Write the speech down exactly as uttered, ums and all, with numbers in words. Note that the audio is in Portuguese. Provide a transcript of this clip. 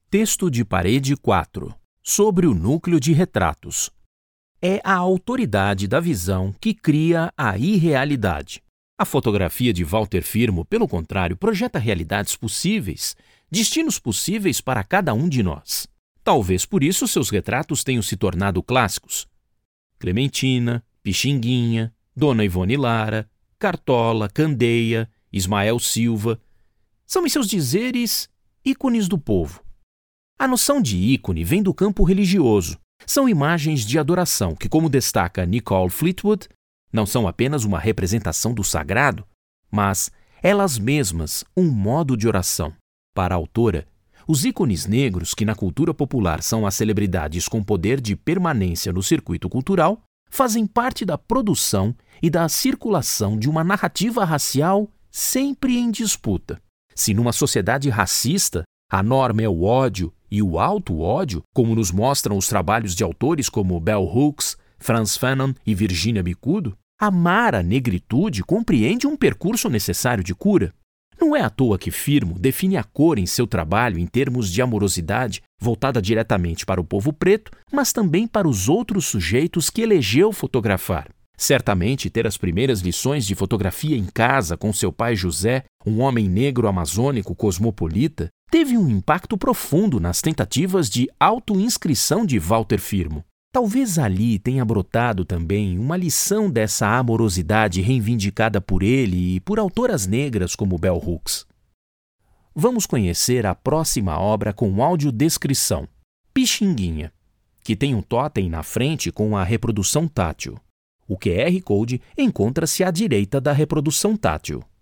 Texto de parede quatro. Sobre o núcleo de retratos. É a autoridade da visão que cria a irrealidade. A fotografia de Walter Firmo, pelo contrário, projeta realidades possíveis, destinos possíveis para cada um de nós. Talvez por isso seus retratos tenham se tornado clássicos. Clementina, Pixinguinha, Dona Ivone Lara, Cartola, Candeia, Ismael Silva. São, em seus dizeres, ícones do povo. A noção de ícone vem do campo religioso. São imagens de adoração que, como destaca Nicole Fleetwood, não são apenas uma representação do sagrado, mas elas mesmas um modo de oração. Para a autora, os ícones negros, que na cultura popular são as celebridades com poder de permanência no circuito cultural, fazem parte da produção e da circulação de uma narrativa racial sempre em disputa. Se numa sociedade racista a norma é o ódio e o auto-ódio, como nos mostram os trabalhos de autores como Bell Hooks, Frantz Fanon e Virginia Bicudo, amar a negritude compreende um percurso necessário de cura. Não é à toa que Firmo define a cor em seu trabalho em termos de amorosidade voltada diretamente para o povo preto, mas também para os outros sujeitos que elegeu fotografar. Certamente ter as primeiras lições de fotografia em casa com seu pai José, um homem negro amazônico cosmopolita, teve um impacto profundo nas tentativas de autoinscrição de Walter Firmo. Talvez ali tenha brotado também uma lição dessa amorosidade reivindicada por ele e por autoras negras como Bell Hooks. Vamos conhecer a próxima obra com audiodescrição, Pixinguinha, que tem um totem na frente com a reprodução tátil. O Q R Code encontra-se à direita da reprodução tátil.